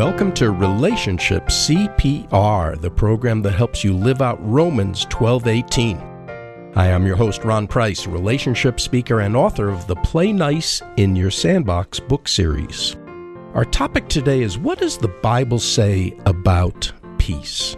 Welcome to Relationship CPR, the program that helps you live out Romans 12:18. Hi, I'm your host, Ron Price, relationship speaker and author of the Play Nice in Your Sandbox book series. Our topic today is, what does the Bible say about peace?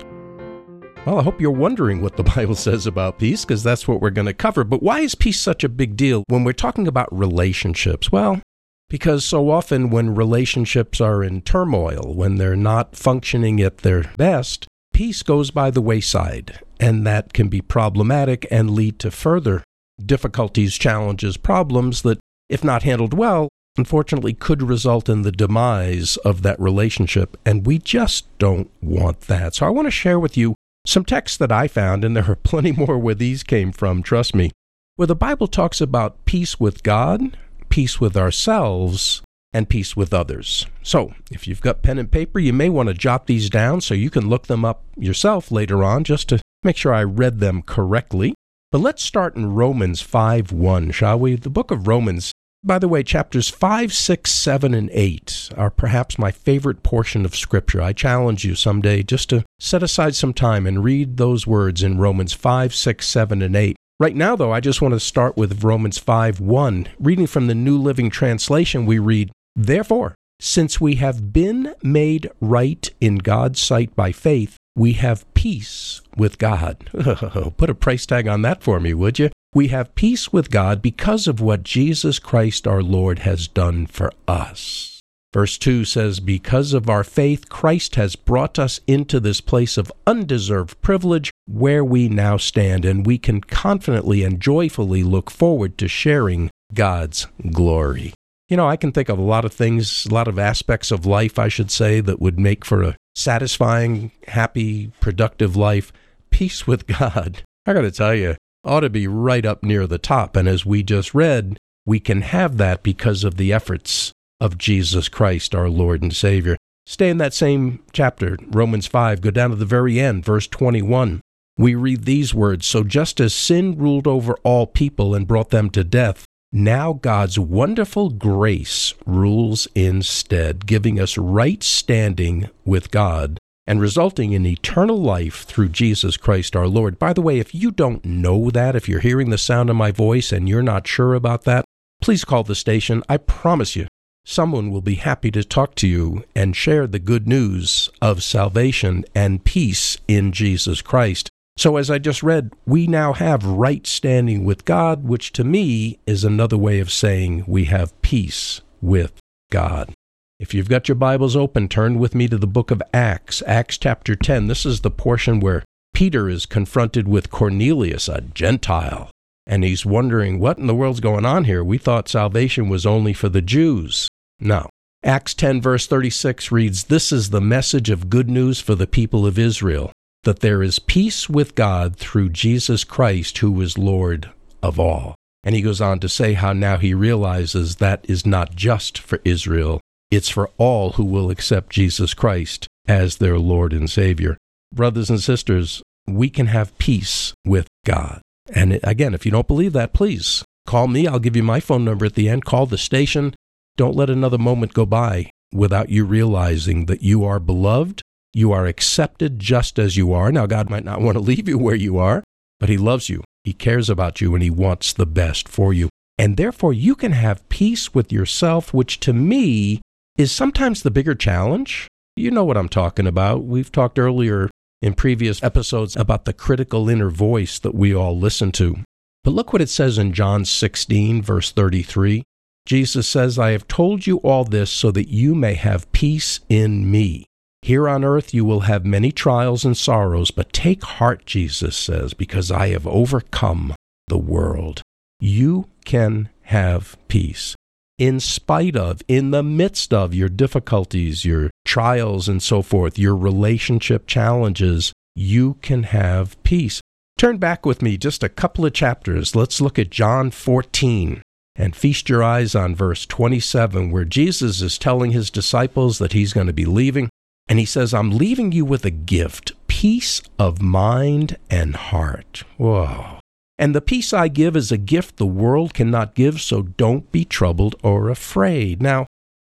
Well, I hope you're wondering what the Bible says about peace, because that's what we're going to cover. But why is peace such a big deal when we're talking about relationships? Well, because so often when relationships are in turmoil, when they're not functioning at their best, peace goes by the wayside, and that can be problematic and lead to further difficulties, challenges, problems that, if not handled well, unfortunately could result in the demise of that relationship, and we just don't want that. So I want to share with you some texts that I found, and there are plenty more where these came from, trust me, where the Bible talks about peace with God, peace with ourselves, and peace with others. So, if you've got pen and paper, you may want to jot these down so you can look them up yourself later on, just to make sure I read them correctly. But let's start in Romans 5:1, shall we? The book of Romans, by the way, chapters 5, 6, 7, and 8 are perhaps my favorite portion of Scripture. I challenge you someday just to set aside some time and read those words in Romans 5, 6, 7, and 8. Right now, though, I just want to start with Romans 5:1. Reading from the New Living Translation, we read, "Therefore, since we have been made right in God's sight by faith, we have peace with God." Put a price tag on that for me, would you? We have peace with God because of what Jesus Christ our Lord has done for us. Verse 2 says, "Because of our faith, Christ has brought us into this place of undeserved privilege where we now stand, and we can confidently and joyfully look forward to sharing God's glory." You know, I can think of a lot of things, a lot of aspects of life, I should say, that would make for a satisfying, happy, productive life. Peace with God, I got to tell you, ought to be right up near the top. And as we just read, we can have that because of the efforts of Jesus Christ, our Lord and Savior. Stay in that same chapter, Romans 5, go down to the very end, verse 21. We read these words, "So just as sin ruled over all people and brought them to death, now God's wonderful grace rules instead, giving us right standing with God and resulting in eternal life through Jesus Christ our Lord." By the way, if you don't know that, if you're hearing the sound of my voice and you're not sure about that, please call the station. I promise you, someone will be happy to talk to you and share the good news of salvation and peace in Jesus Christ. So as I just read, we now have right standing with God, which to me is another way of saying we have peace with God. If you've got your Bibles open, turn with me to the book of Acts, Acts chapter 10. This is the portion where Peter is confronted with Cornelius, a Gentile, and he's wondering, what in the world's going on here? We thought salvation was only for the Jews. No. Acts 10 verse 36 reads, "This is the message of good news for the people of Israel, that there is peace with God through Jesus Christ, who is Lord of all." And he goes on to say how now he realizes that is not just for Israel, it's for all who will accept Jesus Christ as their Lord and Savior. Brothers and sisters, we can have peace with God. And again, if you don't believe that, please call me. I'll give you my phone number at the end. Call the station. Don't let another moment go by without you realizing that you are beloved. You are accepted just as you are. Now, God might not want to leave you where you are, but He loves you. He cares about you, and He wants the best for you. And therefore, you can have peace with yourself, which to me is sometimes the bigger challenge. You know what I'm talking about. We've talked earlier in previous episodes about the critical inner voice that we all listen to. But look what it says in John 16, verse 33. Jesus says, "I have told you all this so that you may have peace in me. Here on earth you will have many trials and sorrows, but take heart," Jesus says, "because I have overcome the world." You can have peace. In spite of, in the midst of your difficulties, your trials and so forth, your relationship challenges, you can have peace. Turn back with me just a couple of chapters. Let's look at John 14. And feast your eyes on verse 27, where Jesus is telling His disciples that He's going to be leaving. And He says, "I'm leaving you with a gift, peace of mind and heart." Whoa. "And the peace I give is a gift the world cannot give, so don't be troubled or afraid." Now,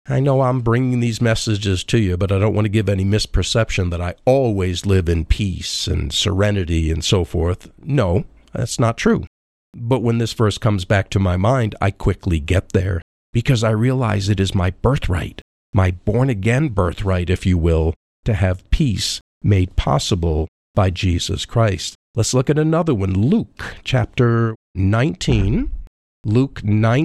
I know I'm bringing these messages to you, but I don't want to give any misperception that I always live in peace and serenity and so forth. No, that's not true. But when this verse comes back to my mind, I quickly get there because I realize it is my birthright, my born-again birthright, if you will, to have peace made possible by Jesus Christ. Let's look at another one, Luke chapter 19. Luke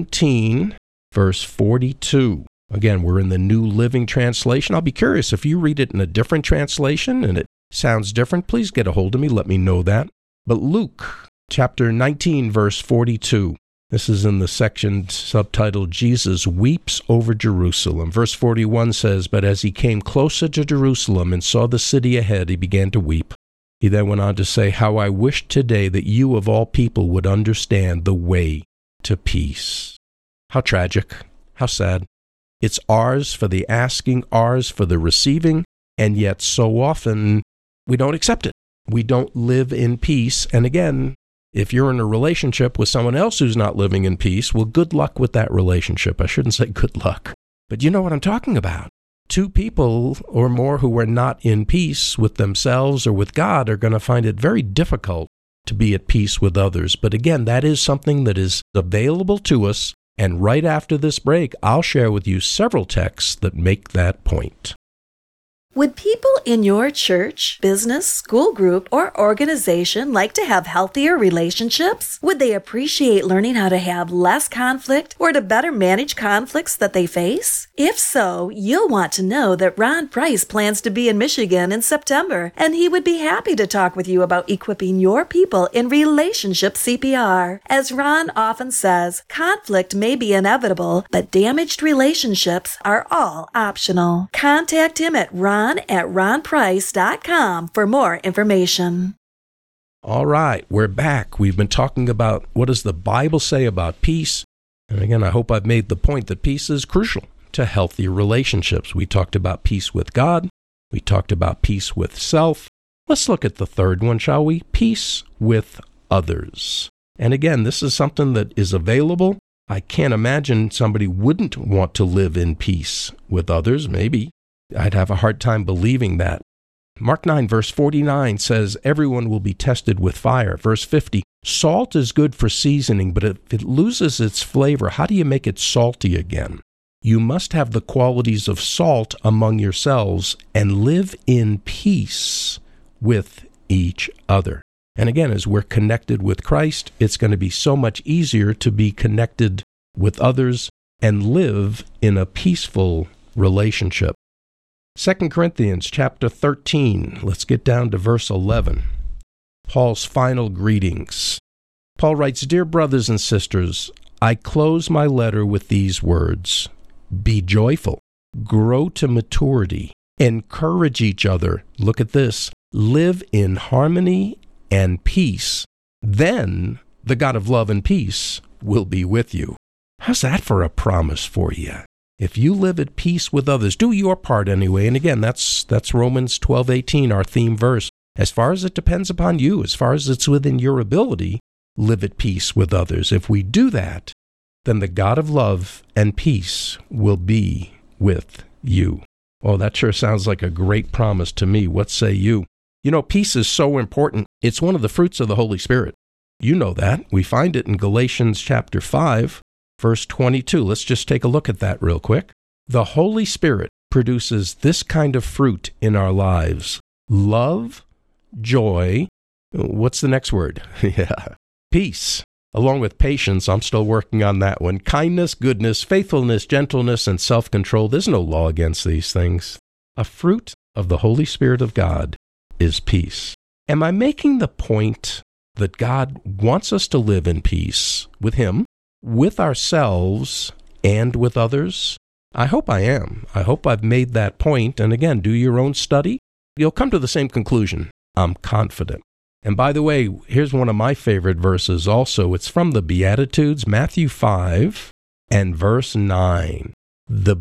19, verse 42. Again, we're in the New Living Translation. I'll be curious if you read it in a different translation and it sounds different, please get a hold of me, let me know that. But Luke chapter 19, verse 42. This is in the section subtitled, Jesus Weeps Over Jerusalem. Verse 41 says, But as he came closer to Jerusalem and saw the city ahead, he began to weep. He then went on to say, How I wish today that you of all people would understand the way to peace. How tragic, how sad. It's ours for the asking, ours for the receiving, and yet so often we don't accept it. We don't live in peace. And again, if you're in a relationship with someone else who's not living in peace, well, good luck with that relationship. I shouldn't say good luck, but you know what I'm talking about. Two people or more who are not in peace with themselves or with God are going to find it very difficult to be at peace with others. But again, that is something that is available to us. And right after this break, I'll share with you several texts that make that point. Would people in your church, business, school group, or organization like to have healthier relationships? Would they appreciate learning how to have less conflict or to better manage conflicts that they face? If so, you'll want to know that Ron Price plans to be in Michigan in September, and he would be happy to talk with you about equipping your people in relationship CPR. As Ron often says, conflict may be inevitable, but damaged relationships are all optional. Contact him at ron@ronprice.com for more information. All right, we're back. We've been talking about what does the Bible say about peace. And again, I hope I've made the point that peace is crucial to healthy relationships. We talked about peace with God. We talked about peace with self. Let's look at the third one, shall we? Peace with others. And again, this is something that is available. I can't imagine somebody wouldn't want to live in peace with others. Maybe. I'd have a hard time believing that. Mark 9, verse 49 says, Everyone will be tested with fire. Verse 50, salt is good for seasoning, but if it loses its flavor, how do you make it salty again? You must have the qualities of salt among yourselves and live in peace with each other. And again, as we're connected with Christ, it's going to be so much easier to be connected with others and live in a peaceful relationship. 2 Corinthians chapter 13, let's get down to verse 11. Paul's final greetings. Paul writes, Dear brothers and sisters, I close my letter with these words. Be joyful, grow to maturity, encourage each other. Look at this. Live in harmony and peace. Then the God of love and peace will be with you. How's that for a promise for you? If you live at peace with others, do your part anyway. And again, that's Romans 12:18, our theme verse. As far as it depends upon you, as far as it's within your ability, live at peace with others. If we do that, then the God of love and peace will be with you. Oh, that sure sounds like a great promise to me. What say you? You know, peace is so important. It's one of the fruits of the Holy Spirit. You know that. We find it in Galatians chapter 5. Verse 22, let's just take a look at that real quick. The Holy Spirit produces this kind of fruit in our lives. Love, joy, what's the next word? Peace, along with patience, I'm still working on that one. Kindness, goodness, faithfulness, gentleness, and self-control. There's no law against these things. A fruit of the Holy Spirit of God is peace. Am I making the point that God wants us to live in peace with Him, with ourselves, and with others? I hope I am. I hope I've made that point. And again, do your own study. You'll come to the same conclusion. I'm confident. And by the way, here's one of my favorite verses also. It's from the Beatitudes, Matthew 5 and verse 9. The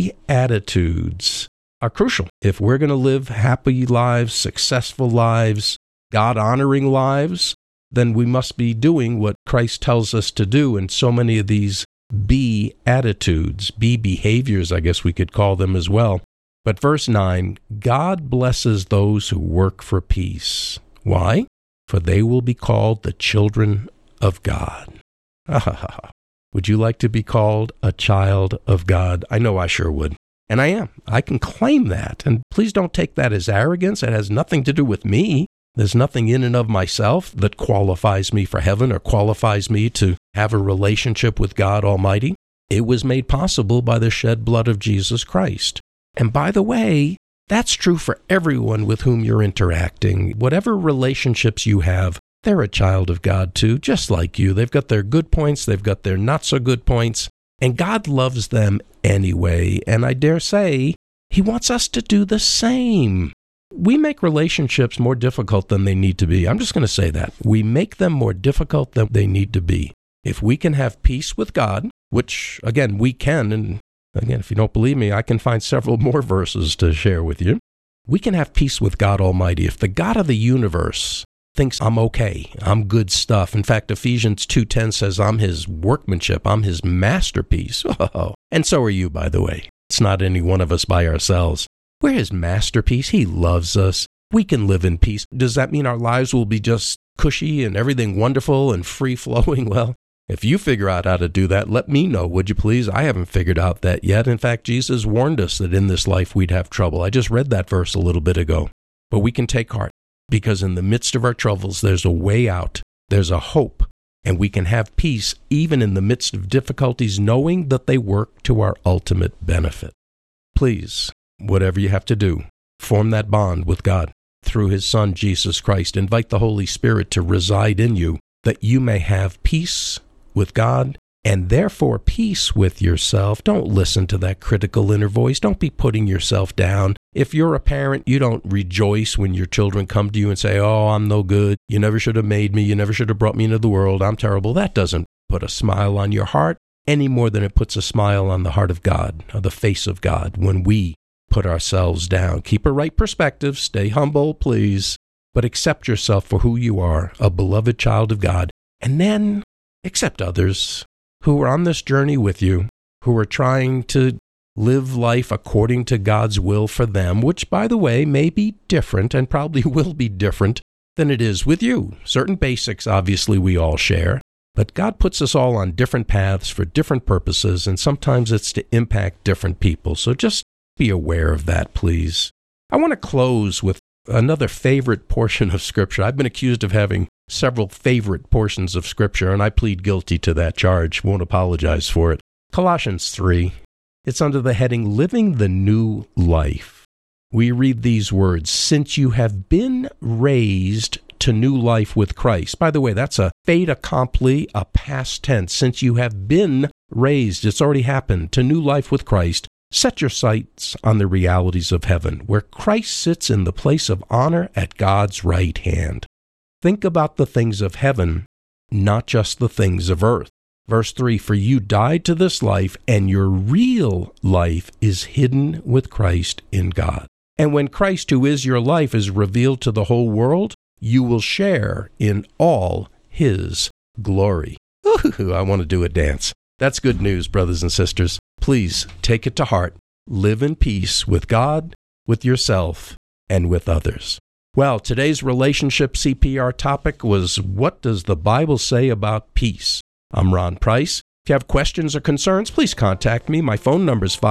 Beatitudes are crucial. If we're going to live happy lives, successful lives, God-honoring lives, then we must be doing what Christ tells us to do. And so many of these B attitudes, B behaviors, I guess we could call them as well. But verse 9, God blesses those who work for peace. Why? For they will be called the children of God. Would you like to be called a child of God? I know I sure would. And I am. I can claim that. And please don't take that as arrogance. It has nothing to do with me. There's nothing in and of myself that qualifies me for heaven or qualifies me to have a relationship with God Almighty. It was made possible by the shed blood of Jesus Christ. And by the way, that's true for everyone with whom you're interacting. Whatever relationships you have, they're a child of God too, just like you. They've got their good points, they've got their not so good points, and God loves them anyway. And I dare say, He wants us to do the same. We make relationships more difficult than they need to be. I'm just going to say that. We make them more difficult than they need to be. If we can have peace with God, which, again, we can, and again, if you don't believe me, I can find several more verses to share with you. We can have peace with God Almighty. If the God of the universe thinks I'm okay, I'm good stuff. In fact, Ephesians 2:10 says I'm His workmanship, I'm His masterpiece. Oh, and so are you, by the way. It's not any one of us by ourselves. We're His masterpiece. He loves us. We can live in peace. Does that mean our lives will be just cushy and everything wonderful and free-flowing? Well, if you figure out how to do that, let me know, would you please? I haven't figured out that yet. In fact, Jesus warned us that in this life we'd have trouble. I just read that verse a little bit ago. But we can take heart, because in the midst of our troubles, there's a way out. There's a hope. And we can have peace even in the midst of difficulties, knowing that they work to our ultimate benefit. Please, whatever you have to do, form that bond with God through His Son, Jesus Christ. Invite the Holy Spirit to reside in you, that you may have peace with God and therefore peace with yourself. Don't listen to that critical inner voice. Don't be putting yourself down. If you're a parent, you don't rejoice when your children come to you and say, oh, I'm no good. You never should have made me. You never should have brought me into the world. I'm terrible. That doesn't put a smile on your heart any more than it puts a smile on the heart of God, or the face of God, when we put ourselves down. Keep a right perspective. Stay humble, please. But accept yourself for who you are, a beloved child of God. And then accept others who are on this journey with you, who are trying to live life according to God's will for them, which, by the way, may be different and probably will be different than it is with you. Certain basics, obviously, we all share, but God puts us all on different paths for different purposes, and sometimes it's to impact different people. So just be aware of that, please. I want to close with another favorite portion of Scripture. I've been accused of having several favorite portions of Scripture, and I plead guilty to that charge. Won't apologize for it. Colossians 3. It's under the heading, Living the New Life. We read these words, since you have been raised to new life with Christ. By the way, that's a fait accompli, a past tense. Since you have been raised, it's already happened, to new life with Christ. Set your sights on the realities of heaven, where Christ sits in the place of honor at God's right hand. Think about the things of heaven, not just the things of earth. Verse 3, for you died to this life, and your real life is hidden with Christ in God. And when Christ, who is your life, is revealed to the whole world, you will share in all His glory. Ooh, I want to do a dance. That's good news, brothers and sisters. Please take it to heart. Live in peace with God, with yourself, and with others. Well, today's relationship CPR topic was, what does the Bible say about peace? I'm Ron Price. If you have questions or concerns, please contact me. My phone number is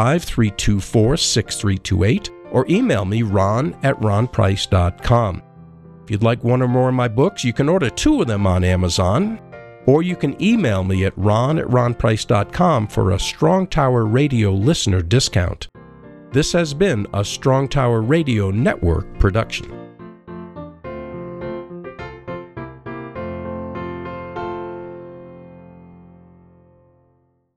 505-324-6328, or email me, ron@ronprice.com. If you'd like one or more of my books, you can order 2 of them on Amazon, or you can email me at ron@ronprice.com for a Strong Tower Radio listener discount. This has been a Strong Tower Radio Network production.